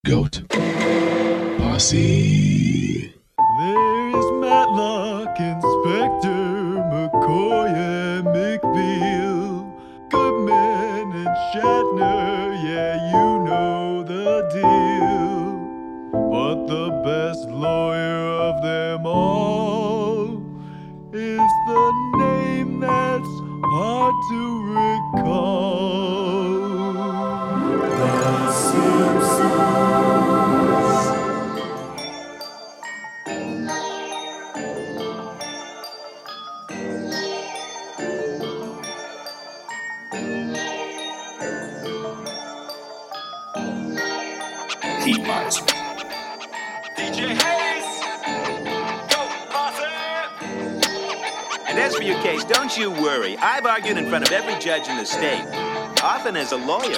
Goat Posse. There is Matlock, Inspector McCoy and McBeal, Goodman and Shatner, yeah, you know the deal. But the best lawyer of them all is the name that's hard to recall. The Simpsons. Heat Miser. DJ Hayes! Go, Posse! And as for your case, don't you worry. I've argued in front of every judge in the state, often as a lawyer.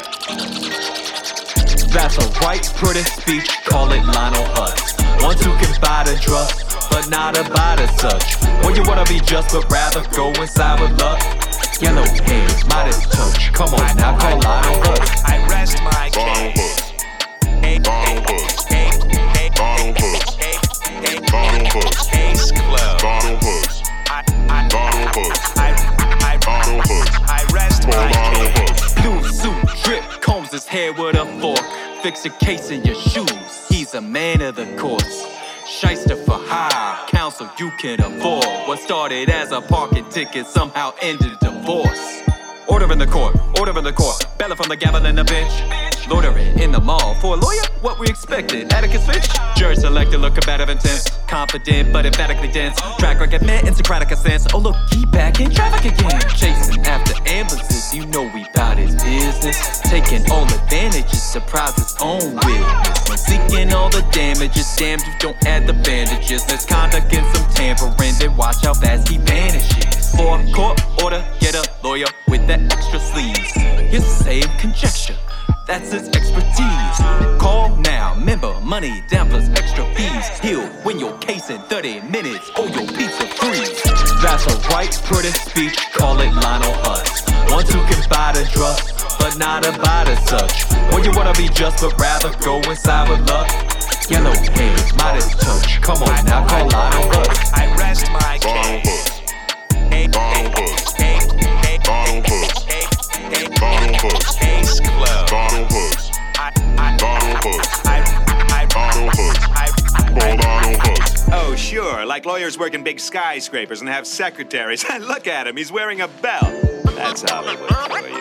That's a right pretty speech, call it Lionel Hutz. Ones who can fight and trust, but not abide as such. When you wanna be just, but rather go inside with luck. Yellow hands, Midas touch. Come on now, call Lionel Hutz. I rest my case. Donald Hutz. Donald Hutz. Donald Hutz. Case closed. Donald Hutz. Donald Hutz. Donald Hutz. I rest my Donald case. Hutz. Blue suit, drip, combs his hair with a fork. Fix a case in your shoes, he's a man of the courts. Shyster for hire, counsel you can afford. What started as a parking ticket somehow ended divorce. Order in the court, Bella from the gavel and the bench. Loitering in the mall, for a lawyer, what we expected. Atticus Finch, jury selected, look combative intense. Confident but emphatically dense. Track record meant in Socratic sense. Oh look, he back in traffic again. Chasing after ambulances, you know we bout his business. Taking all advantages, surprise his own witness. When seeking all the damages, damned if don't add the bandages. Misconduct and some tampering, then watch how fast he vanishes. For a court order, get a lawyer with the extra sleeves. Here's the same conjecture, that's his expertise. Call now, member money down plus extra fees. He'll win your case in 30 minutes or your pizza free. That's a right pretty speech, call it Lionel Hutz. Ones who can fight and trust, but not abide as such. When you wanna be just, but rather go inside with luck. Yellow hands, Midas touch. Come on now, call Lionel Hutz. I rest my Donald case. Hutz. Donald Hutz. Donald Hutz. Donald Hutz. Case closed. Donald Hutz. Donald Hutz. Donald Hutz. Donald Hutz. Oh, sure, like lawyers work in big skyscrapers and have secretaries. Look at him, he's wearing a belt. That's Hollywood for you.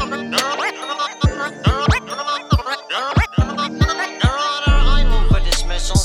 I move for dismissal.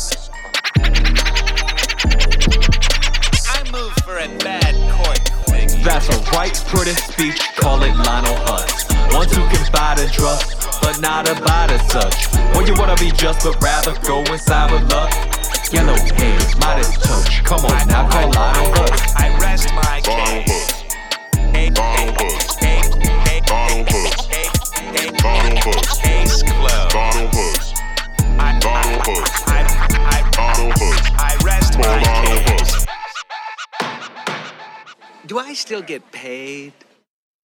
I move for a bad court thing. That's a right pretty speech, call it Lionel Hutz. Ones who can fight and trust, but not abide as such. When you wanna be just, but rather go inside with luck. Yellow hands, Midas touch. Come on now, call Lionel Hutz. I rest my Donald case. Hutz. Donald Hutz. Donald Hutz. Donald Hutz. Case closed. Donald Hutz. Donald Hutz. Donald Hutz. I rest my Donald case. Hutz. Do I still get paid?